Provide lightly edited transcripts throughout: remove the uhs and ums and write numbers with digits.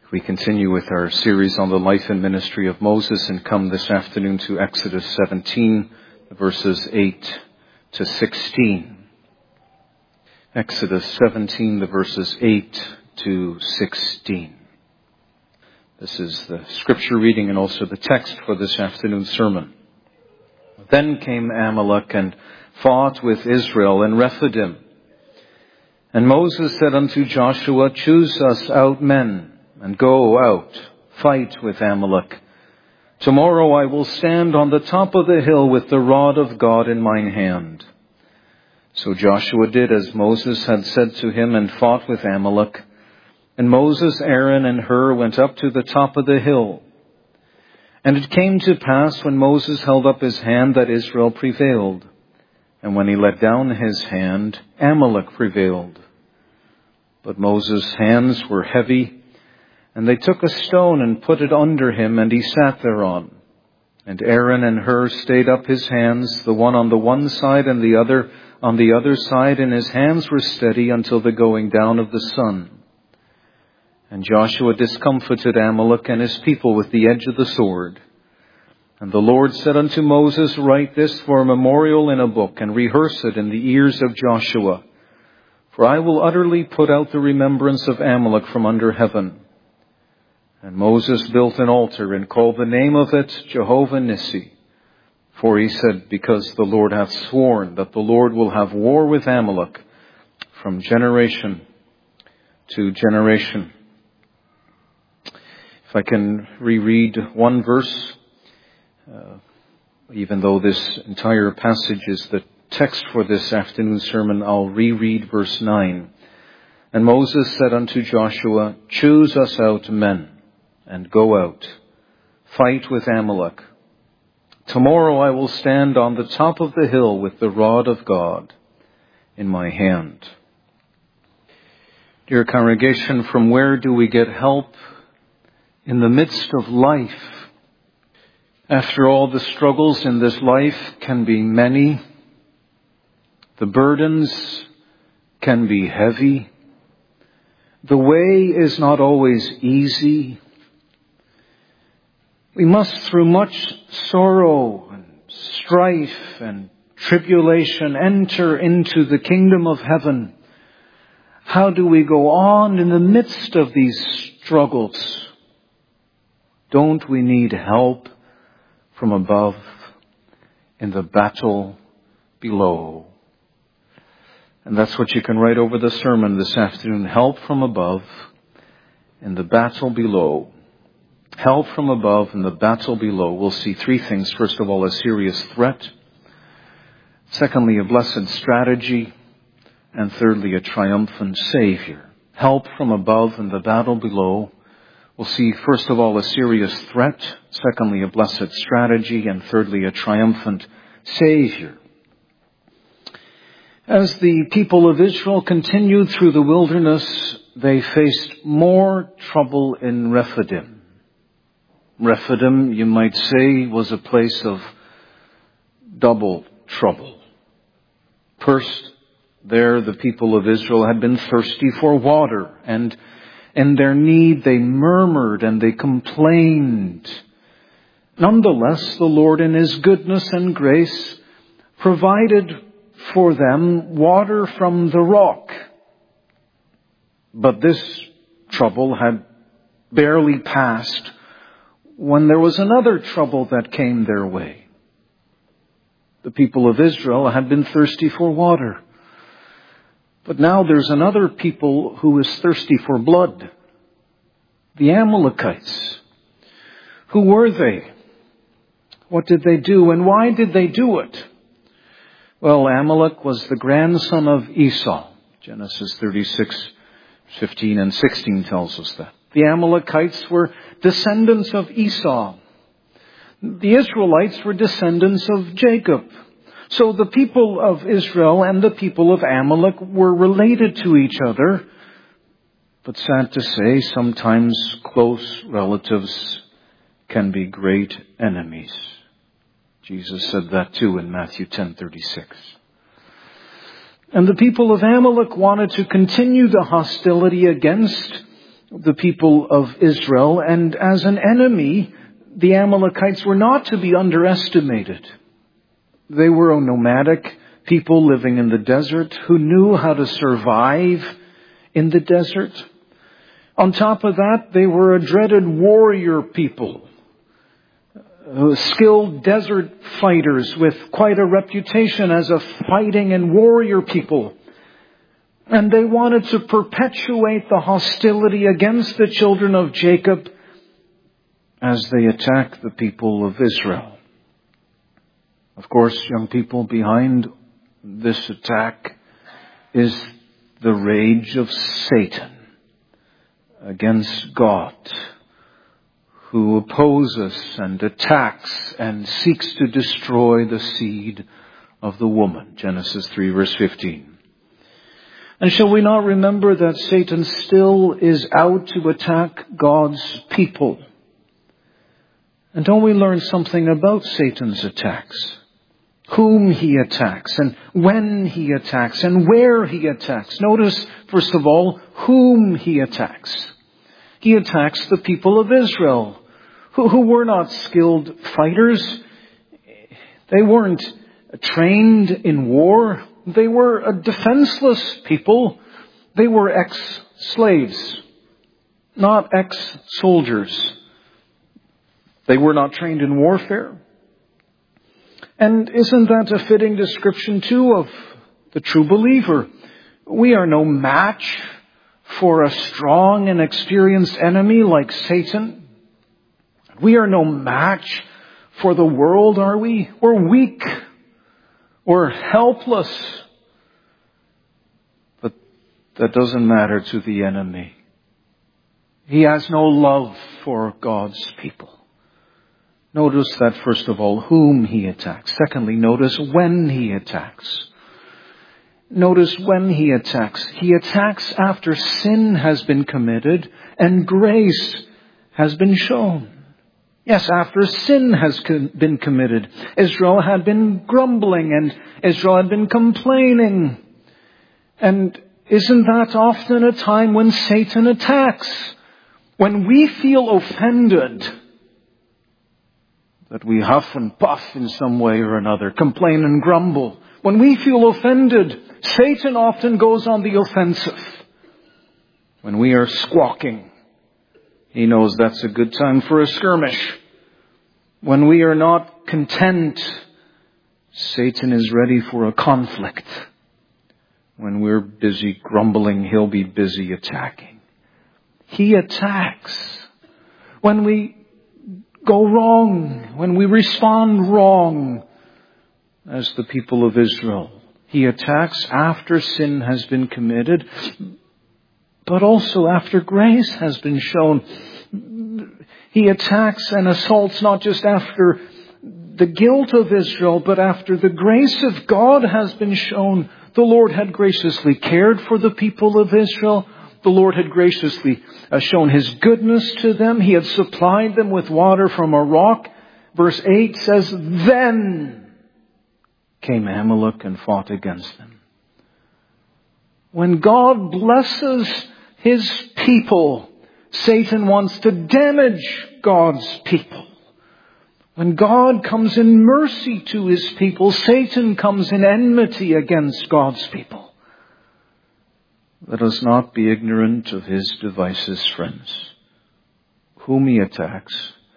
We continue with our series on the life and ministry of Moses and come this afternoon to Exodus 17, verses 8 to 16. Exodus 17, the verses 8 to 16. This is the scripture reading and also the text for this afternoon's sermon. Then came Amalek and fought with Israel in Rephidim. And Moses said unto Joshua, Choose us out men, and go out, fight with Amalek. Tomorrow I will stand on the top of the hill with the rod of God in mine hand. So Joshua did as Moses had said to him, and fought with Amalek. And Moses, Aaron, and Hur went up to the top of the hill. And it came to pass, when Moses held up his hand, that Israel prevailed. And when he let down his hand, Amalek prevailed. But Moses' hands were heavy, and they took a stone and put it under him, and he sat thereon. And Aaron and Hur stayed up his hands, the one on the one side and the other on the other side, and his hands were steady until the going down of the sun. And Joshua discomfited Amalek and his people with the edge of the sword. And the Lord said unto Moses, Write this for a memorial in a book, and rehearse it in the ears of Joshua. For I will utterly put out the remembrance of Amalek from under heaven. And Moses built an altar and called the name of it Jehovah Nissi. For he said, Because the Lord hath sworn that the Lord will have war with Amalek from generation to generation. If I can reread one verse, even though this entire passage is the text for this afternoon's sermon, I'll reread verse 9. And Moses said unto Joshua, Choose us out men, and go out, fight with Amalek. Tomorrow I will stand on the top of the hill with the rod of God in my hand. Dear congregation, from where do we get help in the midst of life? After all, the struggles in this life can be many. The burdens can be heavy. The way is not always easy. We must, through much sorrow and strife and tribulation, enter into the kingdom of heaven. How do we go on in the midst of these struggles? Don't we need help from above in the battle below? And that's what you can write over the sermon this afternoon. Help from above in the battle below. Help from above in the battle below. We'll see three things. First of all, a serious threat. Secondly, a blessed strategy. And thirdly, a triumphant Savior. Help from above in the battle below. We'll see, first of all, a serious threat. Secondly, a blessed strategy. And thirdly, a triumphant Savior. As the people of Israel continued through the wilderness, they faced more trouble in Rephidim. Rephidim, you might say, was a place of double trouble. First, there the people of Israel had been thirsty for water, and in their need they murmured and they complained. Nonetheless, the Lord in His goodness and grace provided for them water from the rock. But this trouble had barely passed when there was another trouble that came their way. The people of Israel had been thirsty for water. But now there's another people who is thirsty for blood. The Amalekites. Who were they? What did they do? And why did they do it? Well, Amalek was the grandson of Esau. Genesis 36:15 and 16 tells us that. The Amalekites were descendants of Esau. The Israelites were descendants of Jacob. So the people of Israel and the people of Amalek were related to each other. But sad to say, sometimes close relatives can be great enemies. Jesus said that too in Matthew 10:36. And the people of Amalek wanted to continue the hostility against the people of Israel, and as an enemy, the Amalekites were not to be underestimated. They were a nomadic people living in the desert who knew how to survive in the desert. On top of that, they were a dreaded warrior people, skilled desert fighters with quite a reputation as a fighting and warrior people. And they wanted to perpetuate the hostility against the children of Jacob as they attack the people of Israel. Of course, young people, behind this attack is the rage of Satan against God, who opposes and attacks and seeks to destroy the seed of the woman. Genesis 3 verse 15. And shall we not remember that Satan still is out to attack God's people? And don't we learn something about Satan's attacks? Whom he attacks, and when he attacks, and where he attacks. Notice, first of all, whom he attacks. He attacks the people of Israel, who were not skilled fighters. They weren't trained in war. They were a defenseless people. They were ex-slaves, not ex-soldiers. They were not trained in warfare. And isn't that a fitting description, too, of the true believer? We are no match for a strong and experienced enemy like Satan. We are no match for the world, are we? We're weak. We're helpless. But that doesn't matter to the enemy. He has no love for God's people. Notice that, first of all, whom he attacks. Secondly, notice when he attacks. Notice when he attacks. He attacks after sin has been committed and grace has been shown. Yes, after sin has been committed. Israel had been grumbling and Israel had been complaining. And isn't that often a time when Satan attacks? When we feel offended, that we huff and puff in some way or another, complain and grumble. When we feel offended, Satan often goes on the offensive. When we are squawking, he knows that's a good time for a skirmish. When we are not content, Satan is ready for a conflict. When we're busy grumbling, he'll be busy attacking. He attacks. When we go wrong, when we respond wrong, as the people of Israel, he attacks after sin has been committed, but also after grace has been shown. He attacks and assaults not just after the guilt of Israel, but after the grace of God has been shown. The Lord had graciously cared for the people of Israel. The Lord had graciously shown his goodness to them. He had supplied them with water from a rock. Verse 8 says, then came Amalek and fought against them. When God blesses his people, Satan wants to damage God's people. When God comes in mercy to his people, Satan comes in enmity against God's people. Let us not be ignorant of his devices, friends. Whom he attacks,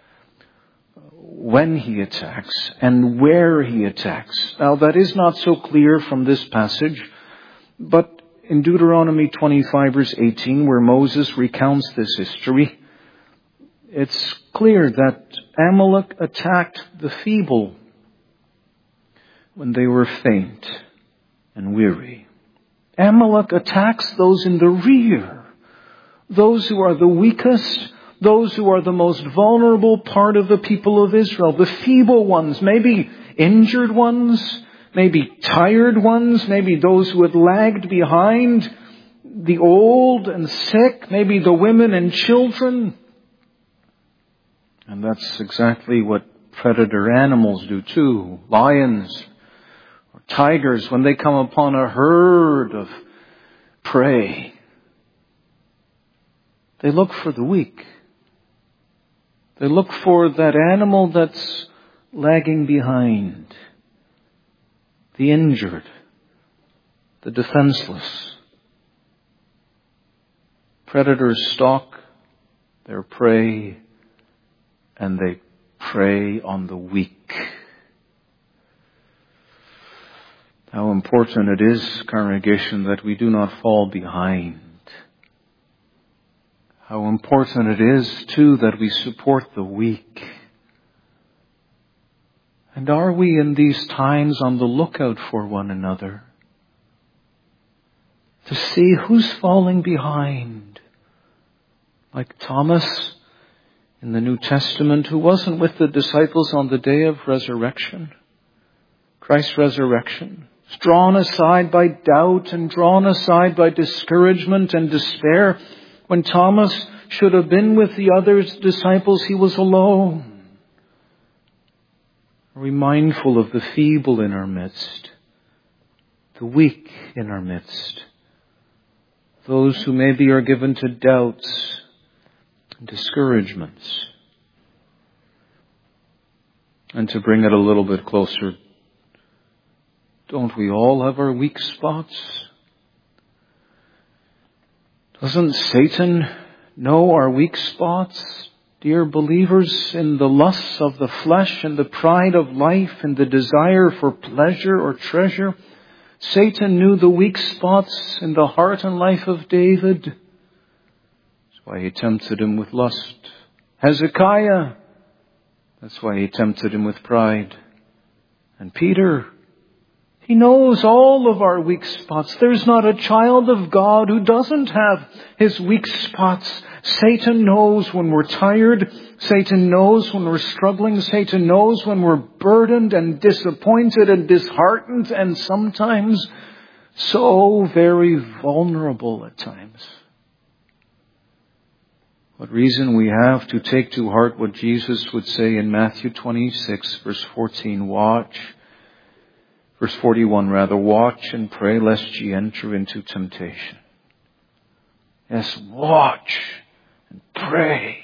when he attacks, and where he attacks. Now that is not so clear from this passage, but in Deuteronomy 25 verse 18, where Moses recounts this history, it's clear that Amalek attacked the feeble when they were faint and weary. Amalek attacks those in the rear, those who are the weakest, those who are the most vulnerable part of the people of Israel, the feeble ones, maybe injured ones, maybe tired ones, maybe those who had lagged behind, the old and sick, maybe the women and children. And that's exactly what predator animals do too. Lions or tigers, when they come upon a herd of prey, They look for the weak. They look for that animal that's lagging behind, the injured, the defenseless. Predators stalk their prey, and they prey on the weak. How important it is, congregation, that we do not fall behind. How important it is, too, that we support the weak. And are we in these times on the lookout for one another? To see who's falling behind. Like Thomas in the New Testament, who wasn't with the disciples on the day of resurrection. Christ's resurrection. Was drawn aside by doubt and drawn aside by discouragement and despair. When Thomas should have been with the other disciples, he was alone. Are we mindful of the feeble in our midst, the weak in our midst, those who maybe are given to doubts and discouragements? And to bring it a little bit closer, don't we all have our weak spots? Doesn't Satan know our weak spots? Dear believers, in the lusts of the flesh and the pride of life and the desire for pleasure or treasure, Satan knew the weak spots in the heart and life of David. That's why he tempted him with lust. Hezekiah, that's why he tempted him with pride. And Peter, he knows all of our weak spots. There's not a child of God who doesn't have his weak spots. Satan knows when we're tired. Satan knows when we're struggling. Satan knows when we're burdened and disappointed and disheartened and sometimes so very vulnerable at times. What reason we have to take to heart what Jesus would say in Matthew 26, verse 14, Verse 41, watch and pray lest ye enter into temptation. Yes, watch and pray.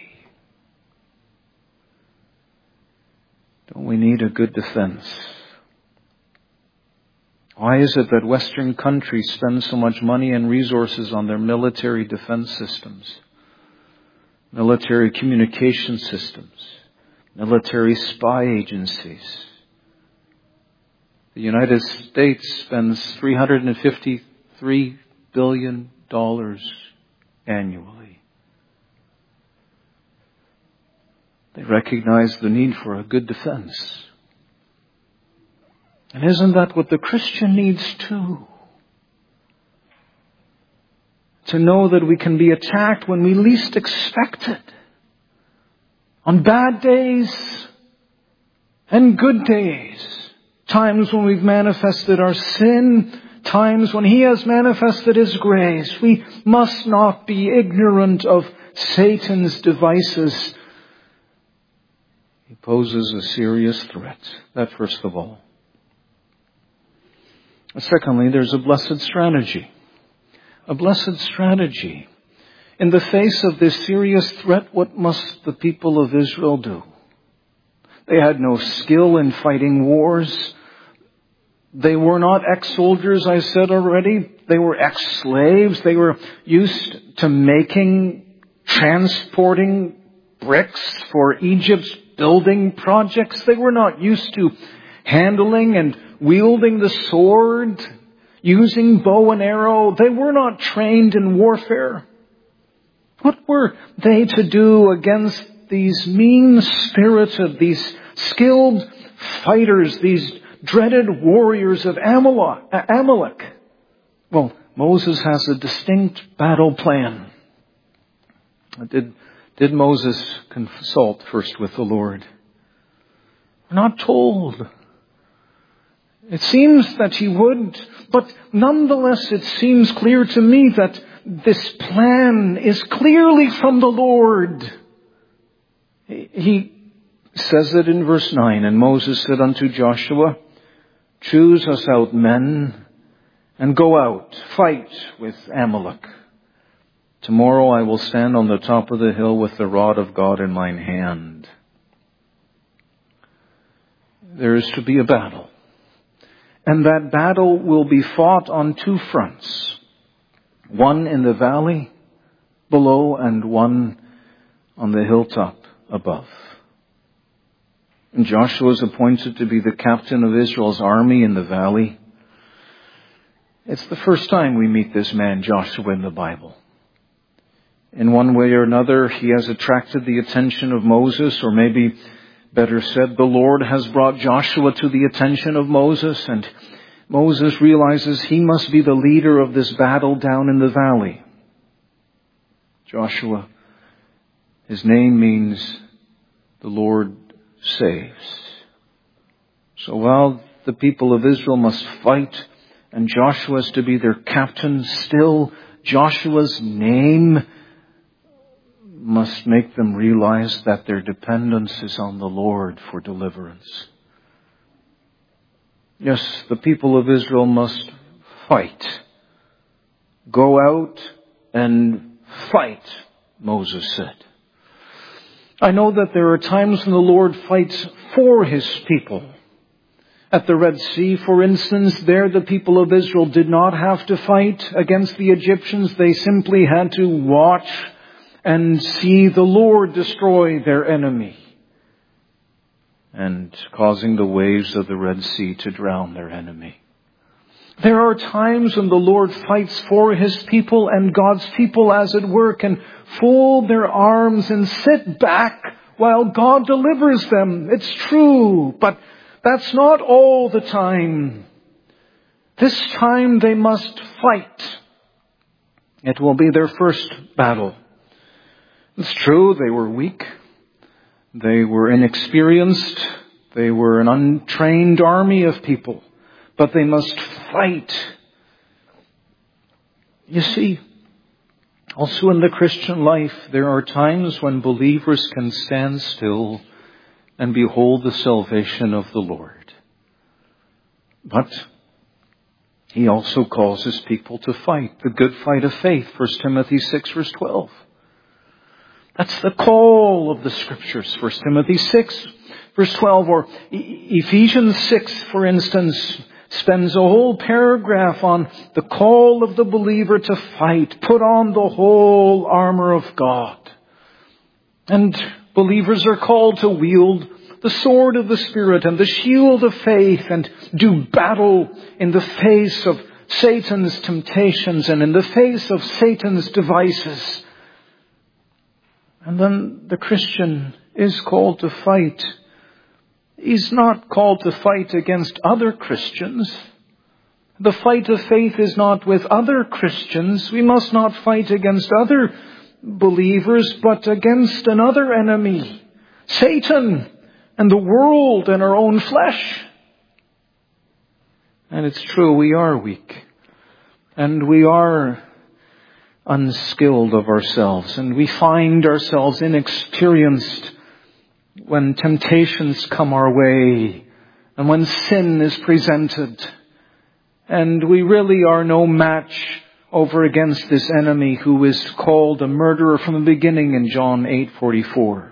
Don't we need a good defense? Why is it that Western countries spend so much money and resources on their military defense systems, military communication systems, military spy agencies? The United States spends $353 billion annually. They recognize the need for a good defense. And isn't that what the Christian needs too? To know that we can be attacked when we least expect it. On bad days and good days. Times when we've manifested our sin, times when He has manifested His grace. We must not be ignorant of Satan's devices. He poses a serious threat. That first of all. Secondly, there's a blessed strategy. A blessed strategy. In the face of this serious threat, what must the people of Israel do? They had no skill in fighting wars. They were not ex-soldiers, I said already. They were ex-slaves. They were used to transporting bricks for Egypt's building projects. They were not used to handling and wielding the sword, using bow and arrow. They were not trained in warfare. What were they to do against these mean-spirited, these skilled fighters, these dreaded warriors of Amalek? Well, Moses has a distinct battle plan. Did Moses consult first with the Lord? We're not told. It seems that he would, but nonetheless it seems clear to me that this plan is clearly from the Lord. He says it in verse 9, and Moses said unto Joshua, choose us out men and go out, fight with Amalek. Tomorrow I will stand on the top of the hill with the rod of God in mine hand. There is to be a battle. And that battle will be fought on two fronts. One in the valley below and one on the hilltop above. And Joshua is appointed to be the captain of Israel's army in the valley. It's the first time we meet this man Joshua in the Bible. In one way or another, he has attracted the attention of Moses, or maybe better said, the Lord has brought Joshua to the attention of Moses, and Moses realizes he must be the leader of this battle down in the valley. Joshua, his name means the Lord saves. So while the people of Israel must fight and Joshua is to be their captain, still Joshua's name must make them realize that their dependence is on the Lord for deliverance. Yes, the people of Israel must fight. Go out and fight, Moses said. I know that there are times when the Lord fights for His people. At the Red Sea, for instance, there the people of Israel did not have to fight against the Egyptians. They simply had to watch and see the Lord destroy their enemy, and causing the waves of the Red Sea to drown their enemy. There are times when the Lord fights for His people, and God's people, as it were, can fold their arms and sit back while God delivers them. It's true, but that's not all the time. This time they must fight. It will be their first battle. It's true, they were weak. They were inexperienced. They were an untrained army of people. But they must fight. You see, also in the Christian life, there are times when believers can stand still and behold the salvation of the Lord. But He also calls His people to fight the good fight of faith. 1 Timothy 6 verse 12. That's the call of the Scriptures. 1 Timothy 6 verse 12, or Ephesians 6, for instance, spends a whole paragraph on the call of the believer to fight. Put on the whole armor of God. And believers are called to wield the sword of the Spirit and the shield of faith and do battle in the face of Satan's temptations and in the face of Satan's devices. And then the Christian is called to fight. He's not called to fight against other Christians. The fight of faith is not with other Christians. We must not fight against other believers, but against another enemy, Satan and the world and our own flesh. And it's true, we are weak. And we are unskilled of ourselves, and we find ourselves inexperienced when temptations come our way and when sin is presented. And we really are no match over against this enemy who is called a murderer from the beginning in John 8:44.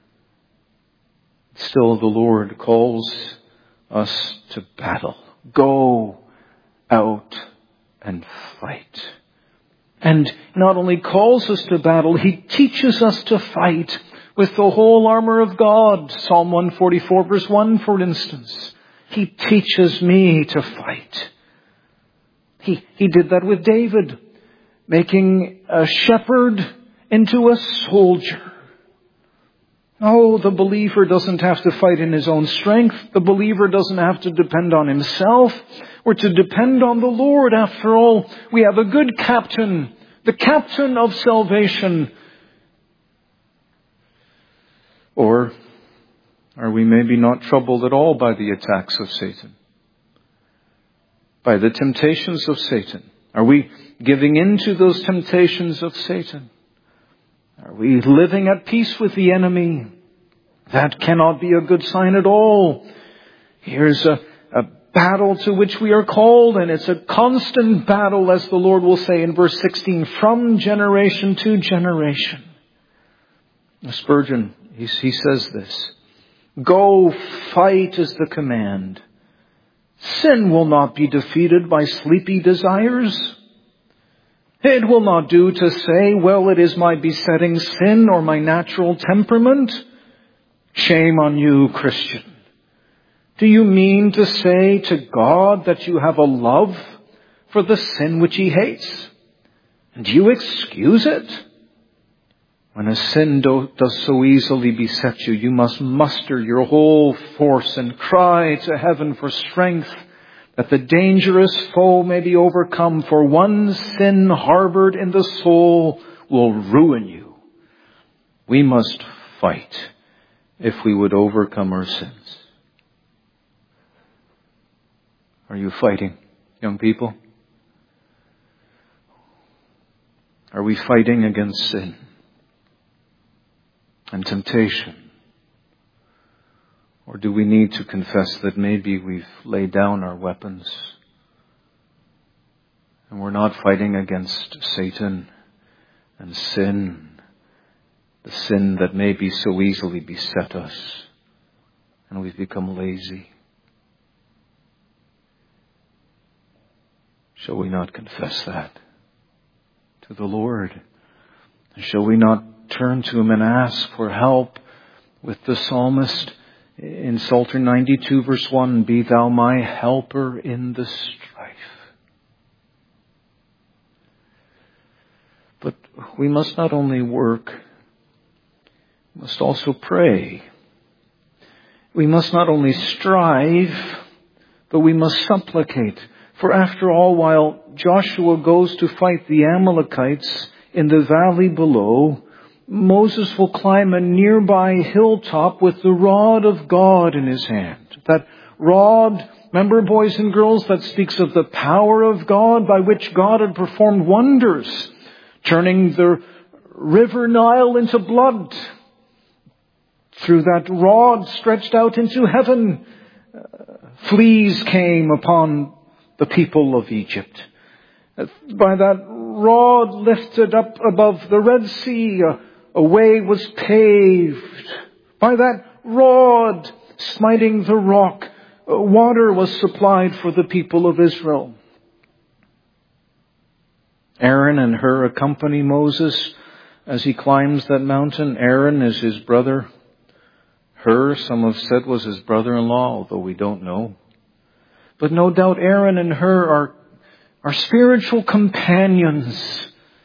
Still, the Lord calls us to battle. Go out and fight. And not only calls us to battle, He teaches us to fight with the whole armor of God. Psalm 144 verse 1, for instance. He teaches me to fight. He did that with David, making a shepherd into a soldier. Oh, the believer doesn't have to fight in his own strength. The believer doesn't have to depend on himself. We're to depend on the Lord. After all, we have a good captain, the captain of salvation. Or are we maybe not troubled at all by the attacks of Satan? By the temptations of Satan? Are we giving in to those temptations of Satan? Are we living at peace with the enemy? That cannot be a good sign at all. Here's a battle to which we are called, and it's a constant battle, as the Lord will say in verse 16, from generation to generation. Spurgeon, he says this, "Go, fight is the command. Sin will not be defeated by sleepy desires. It will not do to say, well, it is my besetting sin or my natural temperament. Shame on you, Christian. Do you mean to say to God that you have a love for the sin which He hates? And do you excuse it? When a sin does so easily beset you, you must muster your whole force and cry to heaven for strength, that the dangerous foe may be overcome, for one sin harbored in the soul will ruin you. We must fight if we would overcome our sins." Are you fighting, young people? Are we fighting against sin and temptation? Or do we need to confess that maybe we've laid down our weapons and we're not fighting against Satan and sin, the sin that maybe so easily beset us, and we've become lazy? Shall we not confess that to the Lord? Shall we not turn to Him and ask for help with the psalmist in Psalter 92 verse 1, "Be thou my helper in the strife"? But we must not only work, we must also pray. We must not only strive, but we must supplicate. For after all, while Joshua goes to fight the Amalekites in the valley below, Moses will climb a nearby hilltop with the rod of God in his hand. That rod, remember, boys and girls, that speaks of the power of God by which God had performed wonders, turning the river Nile into blood. Through that rod stretched out into heaven, fleas came upon the people of Egypt. By that rod lifted up above the Red Sea, a way was paved. By that rod smiting the rock, water was supplied for the people of Israel. Aaron and Hur accompany Moses as he climbs that mountain. Aaron is his brother. Hur, some have said, was his brother-in-law, although we don't know. But no doubt Aaron and Hur are spiritual companions,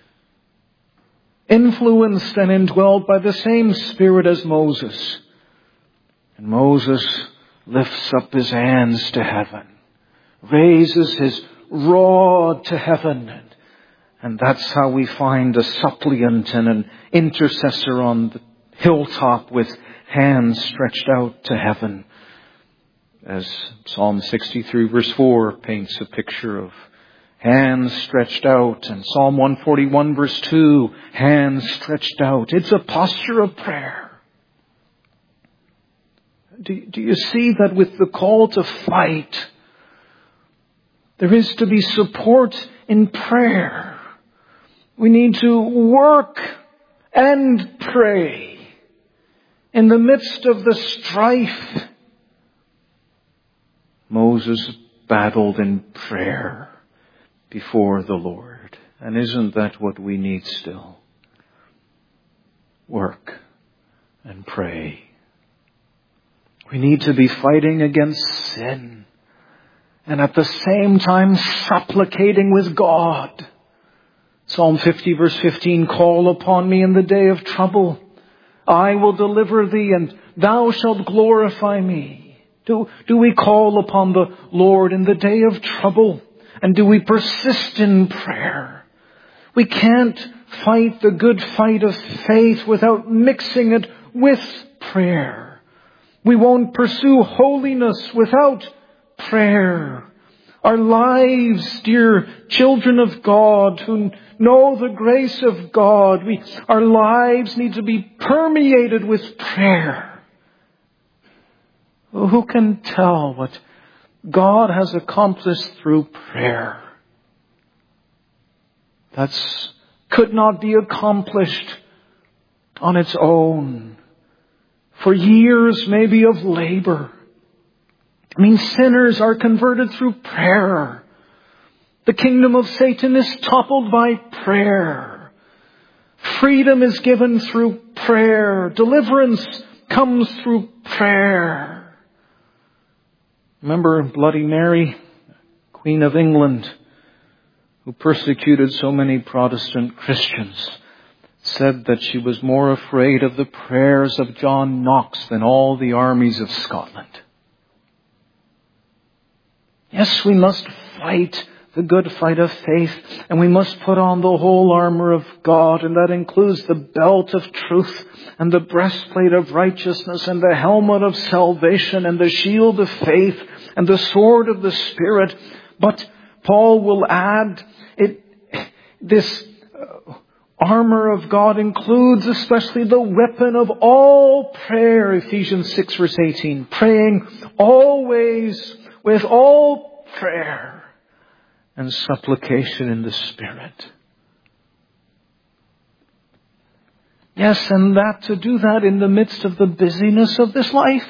influenced and indwelled by the same Spirit as Moses. And Moses lifts up his hands to heaven, raises his rod to heaven. And that's how we find a suppliant and an intercessor on the hilltop with hands stretched out to heaven. As Psalm 63 verse 4 paints a picture of hands stretched out, and Psalm 141 verse 2, hands stretched out. It's a posture of prayer. Do you see that with the call to fight, there is to be support in prayer? We need to work and pray in the midst of the strife. Moses battled in prayer before the Lord. And isn't that what we need still? Work and pray. We need to be fighting against sin and at the same time supplicating with God. Psalm 50 verse 15, "Call upon me in the day of trouble. I will deliver thee, and thou shalt glorify me." Do we call upon the Lord in the day of trouble? And do we persist in prayer? We can't fight the good fight of faith without mixing it with prayer. We won't pursue holiness without prayer. Our lives, dear children of God who know the grace of God, our lives need to be permeated with prayer. Who can tell what God has accomplished through prayer. Could not be accomplished on its own. For years maybe of labor. Sinners are converted through prayer. The kingdom of Satan is toppled by prayer. Freedom is given through prayer. Deliverance comes through prayer. Remember Bloody Mary, Queen of England, who persecuted so many Protestant Christians, said that she was more afraid of the prayers of John Knox than all the armies of Scotland. Yes, we must fight the good fight of faith, and we must put on the whole armor of God, and that includes the belt of truth, and the breastplate of righteousness, and the helmet of salvation, and the shield of faith, and the sword of the Spirit. But Paul will add, this armor of God includes especially the weapon of all prayer, Ephesians 6 verse 18, praying always with all prayer and supplication in the Spirit. Yes, and to do that in the midst of the busyness of this life.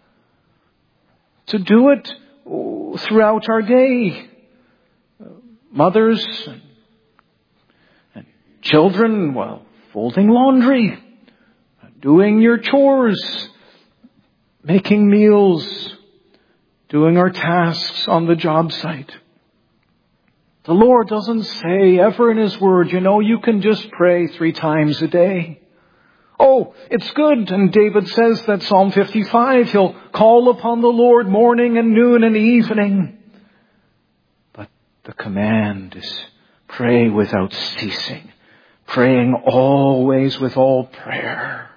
To do it throughout our day. Mothers and children, folding laundry, doing your chores, making meals, doing our tasks on the job site. The Lord doesn't say ever in His Word, you can just pray 3 times a day. Oh, it's good. And David says that Psalm 55, he'll call upon the Lord morning and noon and evening. But the command is pray without ceasing. Praying always with all prayer.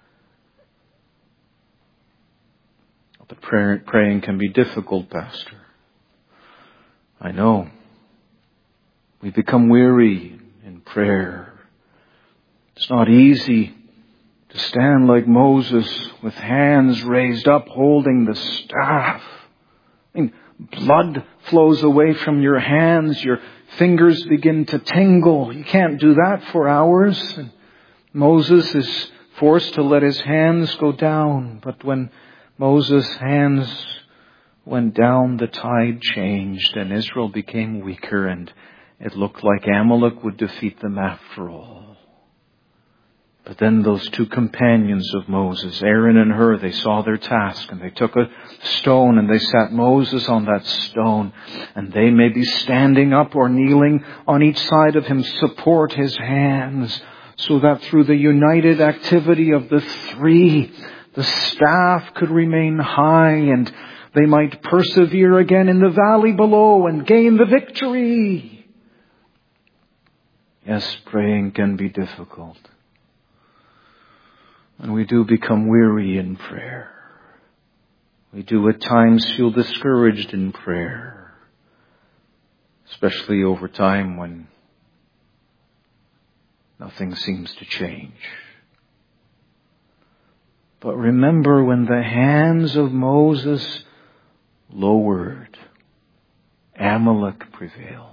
But praying can be difficult, Pastor. I know. We become weary in prayer. It's not easy to stand like Moses with hands raised up holding the staff. Blood flows away from your hands. Your fingers begin to tingle. You can't do that for hours. And Moses is forced to let his hands go down. But when Moses' hands went down, the tide changed and Israel became weaker, and it looked like Amalek would defeat them after all. But then those 2 companions of Moses, Aaron and Hur, they saw their task, and they took a stone and they sat Moses on that stone, and they, may be standing up or kneeling on each side of him, support his hands, so that through the united activity of the 3, the staff could remain high, and they might persevere again in the valley below and gain the victory. Yes, praying can be difficult. And we do become weary in prayer. We do at times feel discouraged in prayer, especially over time when nothing seems to change. But remember, when the hands of Moses lowered, Amalek prevailed.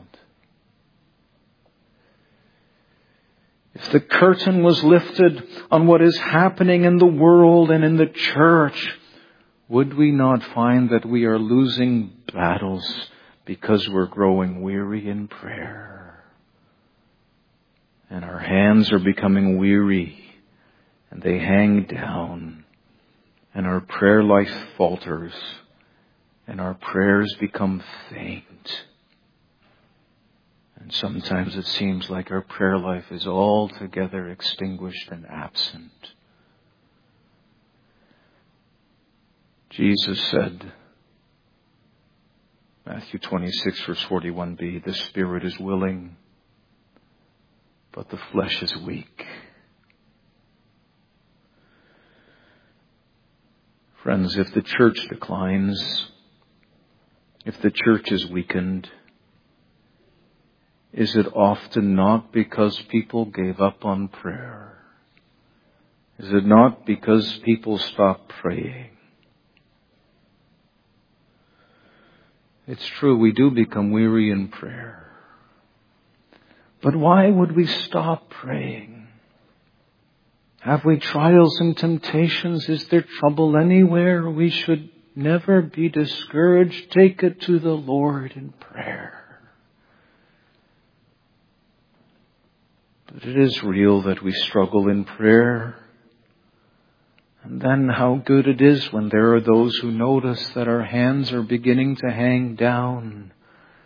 If the curtain was lifted on what is happening in the world and in the church, would we not find that we are losing battles because we're growing weary in prayer? And our hands are becoming weary and they hang down, and our prayer life falters and our prayers become faint. And sometimes it seems like our prayer life is altogether extinguished and absent. Jesus said, Matthew 26 verse 41b, the spirit is willing, but the flesh is weak. Friends, if the church declines, if the church is weakened, is it often not because people gave up on prayer? Is it not because people stopped praying? It's true, we do become weary in prayer. But why would we stop praying? Have we trials and temptations? Is there trouble anywhere? We should never be discouraged. Take it to the Lord in prayer. But it is real that we struggle in prayer. And then how good it is when there are those who notice that our hands are beginning to hang down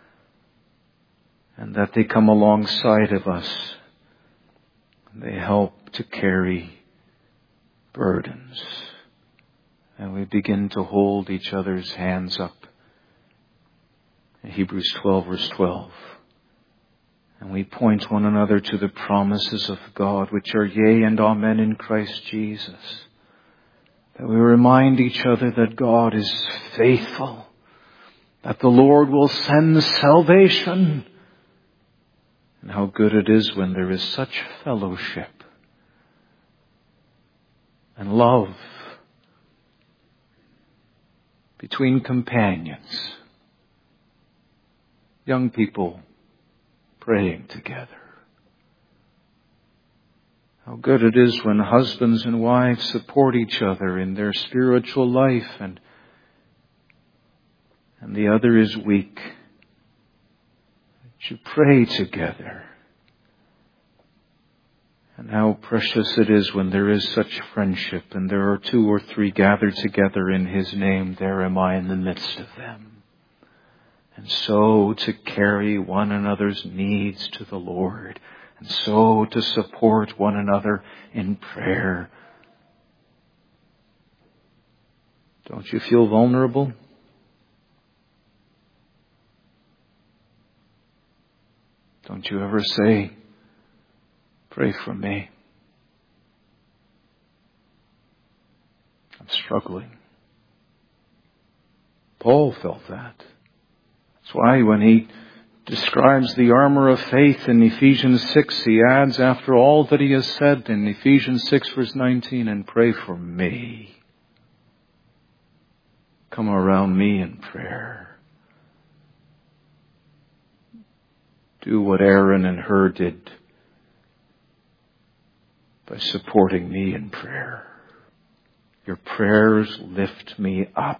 and that they come alongside of us. They help to carry burdens. And we begin to hold each other's hands up. In Hebrews 12 verse 12. And we point one another to the promises of God, which are yea and amen in Christ Jesus. That we remind each other that God is faithful. That the Lord will send salvation. And how good it is when there is such fellowship and love between companions. Young people praying together. How good it is when husbands and wives support each other in their spiritual life and the other is weak. That you pray together. And how precious it is when there is such friendship and there are 2 or 3 gathered together in His name, there am I in the midst of them. And so to carry one another's needs to the Lord. And so to support one another in prayer. Don't you feel vulnerable? Don't you ever say, pray for me. I'm struggling. Paul felt that. That's why when he describes the armor of faith in Ephesians 6, he adds after all that he has said in Ephesians 6 verse 19, and pray for me. Come around me in prayer. Do what Aaron and Hur did by supporting me in prayer. Your prayers lift me up.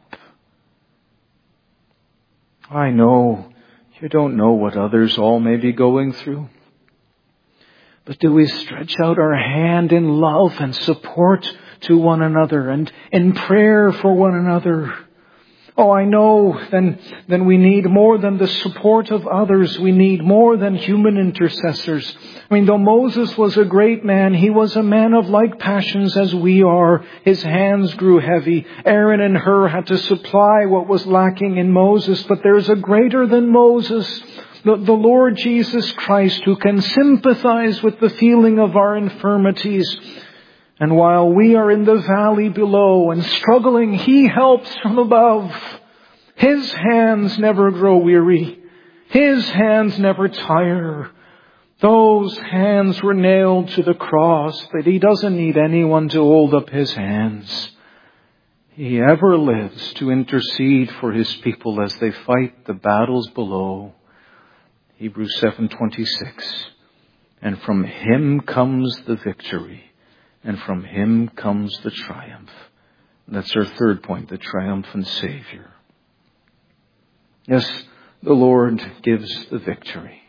I know you don't know what others all may be going through. But do we stretch out our hand in love and support to one another and in prayer for one another? Oh, I know then we need more than the support of others. We need more than human intercessors. I mean, though Moses was a great man, he was a man of like passions as we are. His hands grew heavy. Aaron and Hur had to supply what was lacking in Moses. But there's a greater than Moses, the Lord Jesus Christ, who can sympathize with the feeling of our infirmities. And while we are in the valley below and struggling, He helps from above. His hands never grow weary. His hands never tire. Those hands were nailed to the cross, but He doesn't need anyone to hold up His hands. He ever lives to intercede for His people as they fight the battles below. Hebrews 7:26. And from Him comes the victory. And from Him comes the triumph. And that's our third point, the triumphant Savior. Yes, the Lord gives the victory.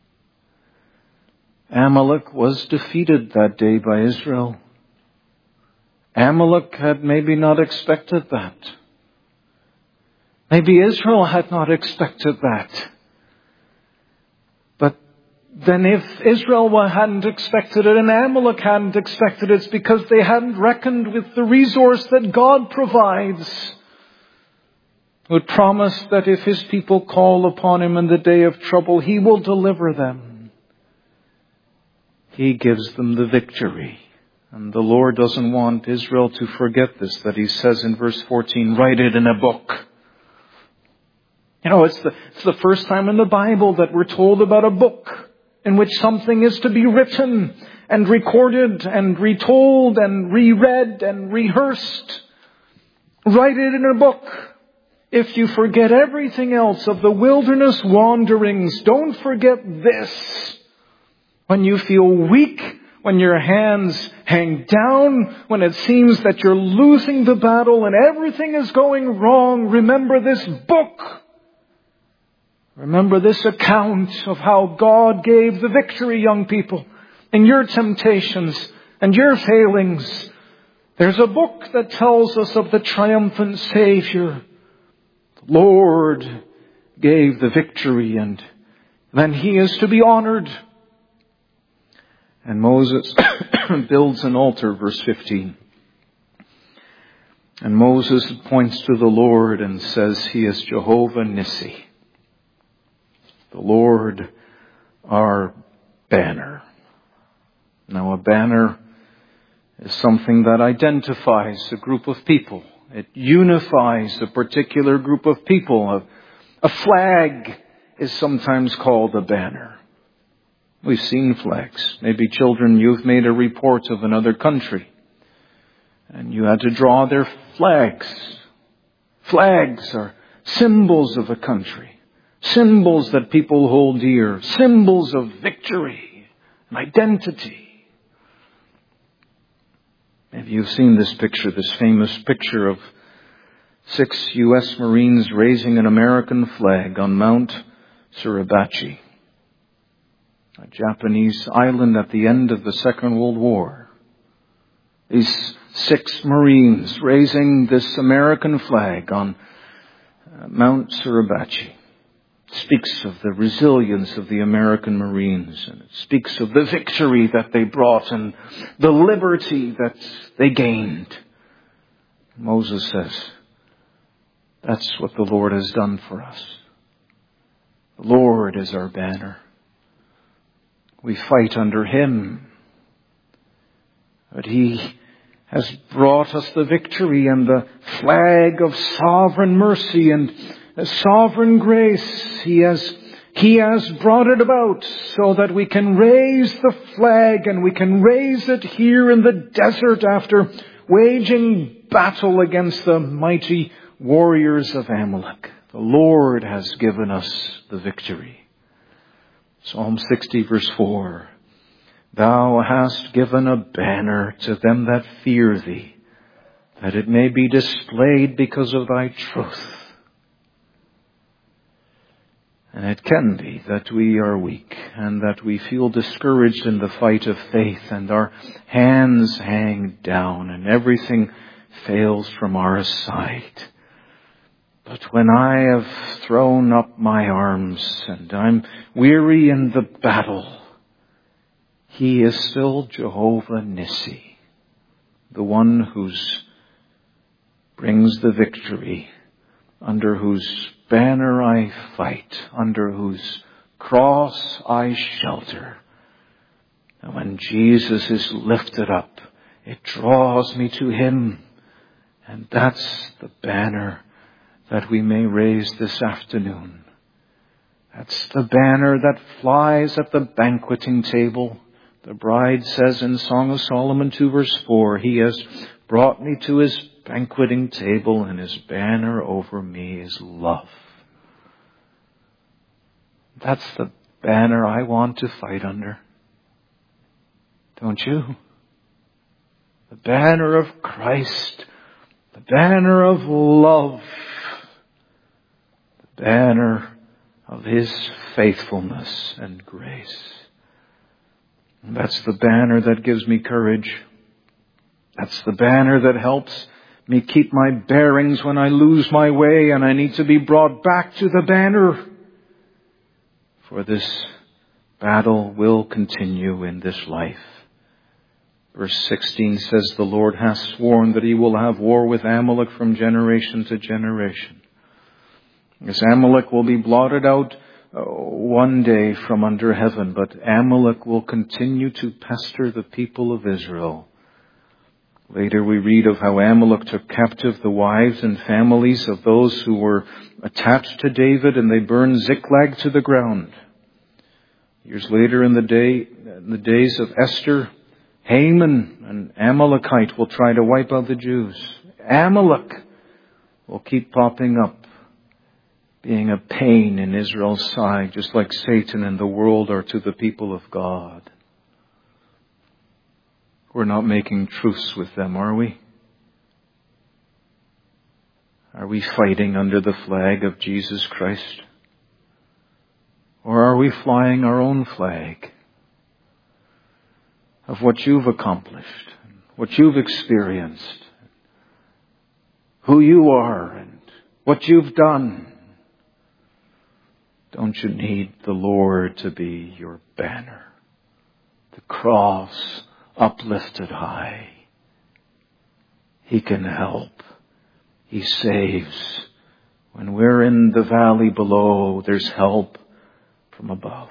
Amalek was defeated that day by Israel. Amalek had maybe not expected that. Maybe Israel had not expected that. But then if Israel hadn't expected it and Amalek hadn't expected it, it's because they hadn't reckoned with the resource that God provides. Who promised that if His people call upon Him in the day of trouble, He will deliver them. He gives them the victory. And the Lord doesn't want Israel to forget this, that He says in verse 14, write it in a book. You know, it's the first time in the Bible that we're told about a book in which something is to be written and recorded and retold and reread and rehearsed. Write it in a book. If you forget everything else of the wilderness wanderings, don't forget this. When you feel weak, when your hands hang down, when it seems that you're losing the battle and everything is going wrong, remember this book. Remember this account of how God gave the victory, young people, in your temptations and your failings. There's a book that tells us of the triumphant Savior. The Lord gave the victory, and then He is to be honored. And Moses builds an altar, verse 15. And Moses points to the Lord and says He is Jehovah Nissi, the Lord our banner. Now, a banner is something that identifies a group of people. It unifies a particular group of people. A flag is sometimes called a banner. We've seen flags. Maybe children, you've made a report of another country, and you had to draw their flags. Flags are symbols of a country, symbols that people hold dear, symbols of victory and identity. Maybe you've seen this picture, this famous picture of 6 U.S. Marines raising an American flag on Mount Suribachi, a Japanese island at the end of the Second World War. These 6 Marines raising this American flag on Mount Suribachi speaks of the resilience of the American Marines, and it speaks of the victory that they brought and the liberty that they gained. Moses says, that's what the Lord has done for us. The Lord is our banner. We fight under Him, but He has brought us the victory and the flag of sovereign mercy and sovereign grace. He has brought it about so that we can raise the flag, and we can raise it here in the desert after waging battle against the mighty warriors of Amalek. The Lord has given us the victory. Psalm 60 verse 4. Thou hast given a banner to them that fear Thee, that it may be displayed because of Thy truth. And it can be that we are weak and that we feel discouraged in the fight of faith, and our hands hang down and everything fails from our side. But when I have thrown up my arms and I'm weary in the battle, He is still Jehovah Nissi, the one who brings the victory, under whose banner I fight, under whose cross I shelter. And when Jesus is lifted up, it draws me to Him. And that's the banner that we may raise this afternoon. That's the banner that flies at the banqueting table. The bride says in Song of Solomon 2 verse 4, He has brought me to His banqueting table, and His banner over me is love. That's the banner I want to fight under. Don't you? The banner of Christ, the banner of love, the banner of His faithfulness and grace. And that's the banner that gives me courage. That's the banner that helps me keep my bearings when I lose my way and I need to be brought back to the banner. For this battle will continue in this life. Verse 16 says, The Lord hath sworn that He will have war with Amalek from generation to generation. Yes, Amalek will be blotted out one day from under heaven, but Amalek will continue to pester the people of Israel. Later we read of how Amalek took captive the wives and families of those who were attached to David, and they burned Ziklag to the ground. Years later in the days of Esther, Haman, an Amalekite, will try to wipe out the Jews. Amalek will keep popping up being a pain in Israel's side, just like Satan and the world are to the people of God. We're not making truce with them, are we? Are we fighting under the flag of Jesus Christ? Or are we flying our own flag of what you've accomplished, what you've experienced, who you are, and what you've done? Don't you need the Lord to be your banner? The cross uplifted high. He can help. He saves. When we're in the valley below, there's help from above.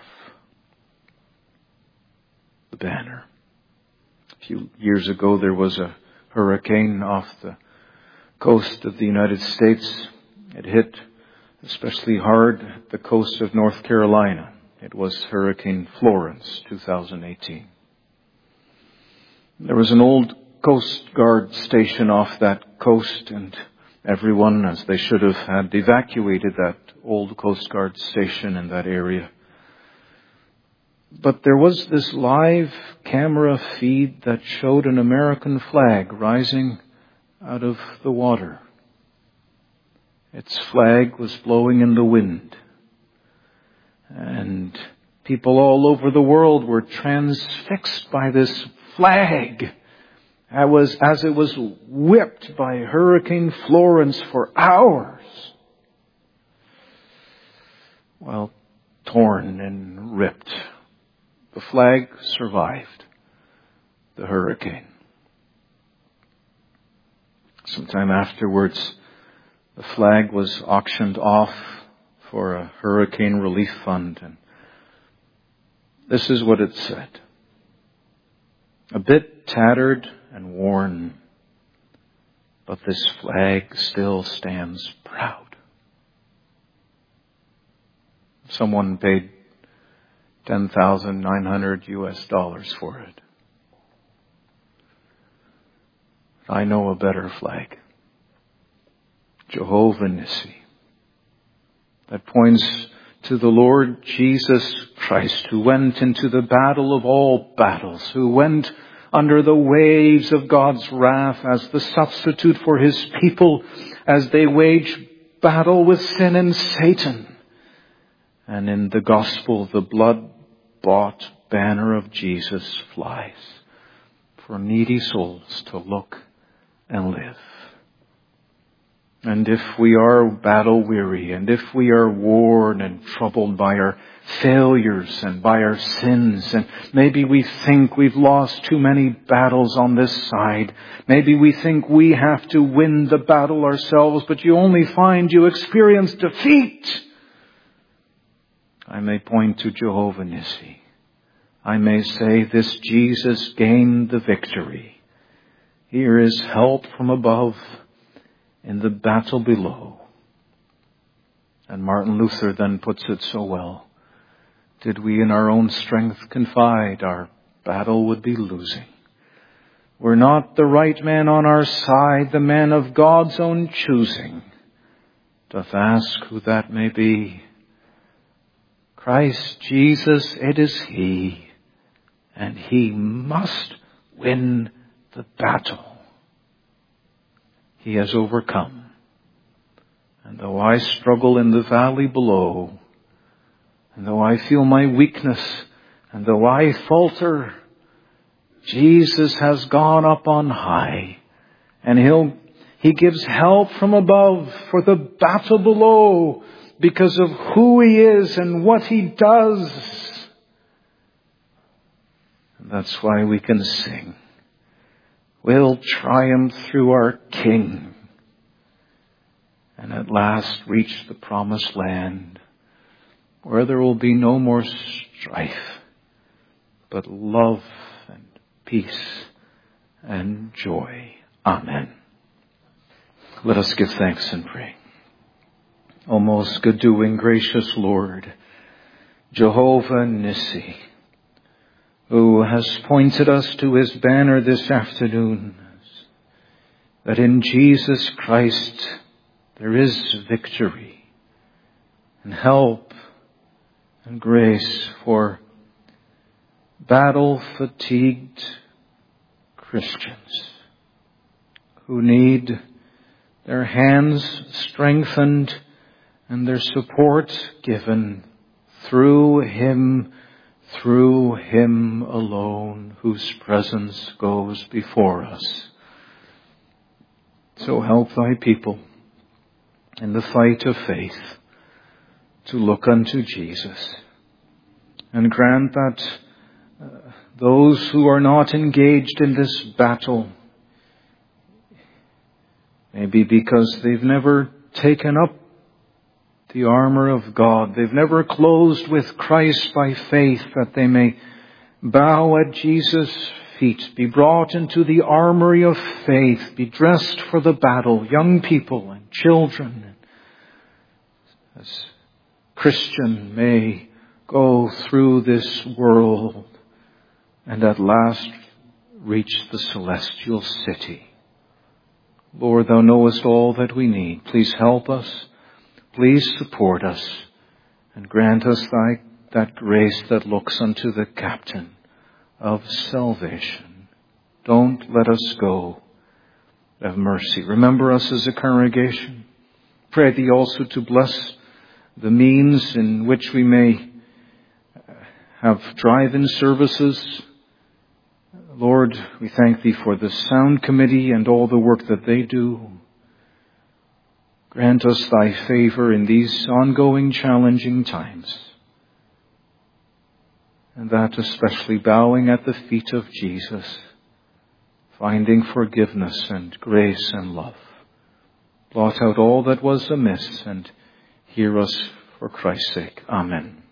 The banner. A few years ago, there was a hurricane off the coast of the United States. It hit especially hard at the coast of North Carolina. It was Hurricane Florence, 2018. There was an old Coast Guard station off that coast, and everyone, as they should have, had evacuated that old Coast Guard station in that area. But there was this live camera feed that showed an American flag rising out of the water. Its flag was blowing in the wind. And people all over the world were transfixed by this flag as it was whipped by Hurricane Florence for hours. Well, torn and ripped, the flag survived the hurricane. Sometime afterwards, the flag was auctioned off for a hurricane relief fund. And this is what it said. A bit tattered and worn, but this flag still stands proud. Someone paid $10,900 for it. I know a better flag. Jehovah Nissi. That points to the Lord Jesus Christ, who went into the battle of all battles, who went under the waves of God's wrath as the substitute for His people as they wage battle with sin and Satan. And in the gospel, the blood-bought banner of Jesus flies for needy souls to look and live. And if we are battle-weary, and if we are worn and troubled by our failures and by our sins, and maybe we think we've lost too many battles on this side, maybe we think we have to win the battle ourselves, but you only find you experience defeat, I may point to Jehovah Nissi. I may say, this Jesus gained the victory. Here is help from above in the battle below. And Martin Luther then puts it so well. Did we in our own strength confide, our battle would be losing. We're not the right man on our side, the man of God's own choosing. Doth ask who that may be. Christ Jesus, it is He, and He must win the battle. He has overcome. And though I struggle in the valley below, and though I feel my weakness, and though I falter, Jesus has gone up on high, and He gives help from above for the battle below because of who He is and what He does. And that's why we can sing. We'll triumph through our King and at last reach the promised land where there will be no more strife, but love and peace and joy. Amen. Let us give thanks and pray. O most good-doing, gracious Lord, Jehovah Nissi, who has pointed us to His banner this afternoon, that in Jesus Christ there is victory, and help and grace for battle-fatigued Christians who need their hands strengthened and their support given through Him alone, whose presence goes before us. So help thy people in the fight of faith to look unto Jesus, and grant that those who are not engaged in this battle, maybe because they've never taken up the armor of God, they've never closed with Christ by faith, that they may bow at Jesus' feet, be brought into the armory of faith, be dressed for the battle, young people and children, as Christian may go through this world and at last reach the celestial city. Lord, thou knowest all that we need. Please help us. Please support us and grant us that grace that looks unto the captain of salvation. Don't let us go. Have mercy. Remember us as a congregation. Pray thee also to bless the means in which we may have drive-in services. Lord, we thank thee for the sound committee and all the work that they do. Grant us thy favor in these ongoing challenging times, and that especially bowing at the feet of Jesus, finding forgiveness and grace and love. Blot out all that was amiss and hear us for Christ's sake. Amen.